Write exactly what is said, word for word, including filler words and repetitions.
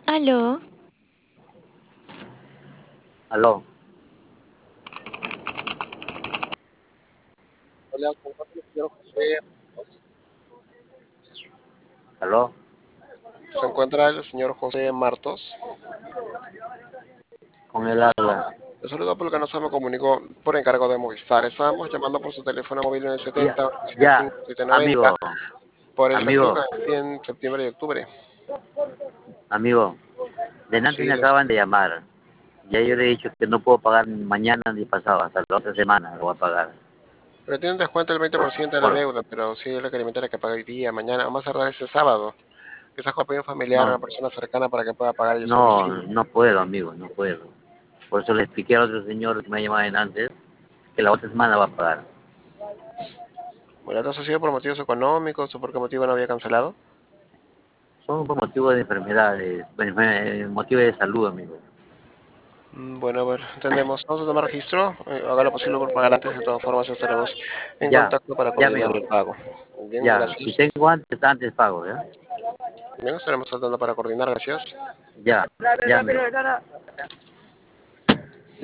Aló, Aló, Hola, ¿se encuentra el señor José Martos? aló, ¿Se encuentra el señor José Martos? con el habla. Le saludo porque no se me comunicó por encargo de Movistar. Estábamos llamando por su teléfono móvil en el Ya, setenta siete ya, cinco siete noventa amigo, por el festivo amigo, que decía en septiembre y octubre. amigo, de antes Sí, me los, acaban de llamar. Ya yo le he dicho que no puedo pagar ni mañana ni pasado, hasta la otra semana lo voy a pagar. pero tiene un descuento del veinte por ciento de la Por, deuda, pero sí el requerimiento era que pague hoy día, mañana, vamos a cerrar este sábado. Quizás con apoyo familiar a una no, persona cercana para que pueda pagar yo solo no, sí. no puedo, amigo, no puedo. Por eso le expliqué al otro señor que me ha llamado en antes que la otra semana va a pagar. Bueno, entonces ha sido por motivos económicos o por qué motivo no había cancelado. Son por motivos de enfermedades, enfer- motivos de salud, amigo. Mm, Bueno, a ver, entendemos. Vamos a tomar registro. Eh, haga lo posible por pagar antes. De todas formas, estaremos en Ya, contacto para ya, coordinar amigo, el pago. Bien, ya, si gracias. tengo antes, antes pago, ¿ya? Bien, estaremos tratando para coordinar. Gracias. Ya, ya, amigo.